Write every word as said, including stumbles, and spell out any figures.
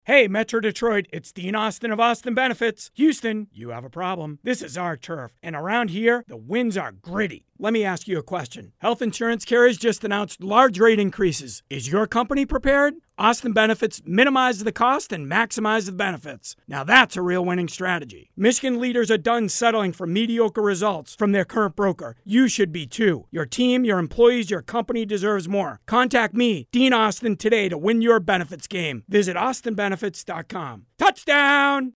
Hey, Metro Detroit, it's Dean Austin of Austin Benefits. Houston, you have a problem. This is our turf, and around here, the winds are gritty. Let me ask you a question. Health insurance carriers just announced large rate increases. Is your company prepared? Austin Benefits minimizes the cost and maximizes the benefits. Now that's a real winning strategy. Michigan leaders are done settling for mediocre results from their current broker. You should be too. Your team, your employees, your company deserves more. Contact me, Dean Austin, today to win your benefits game. Visit austin benefits dot com. Touchdown!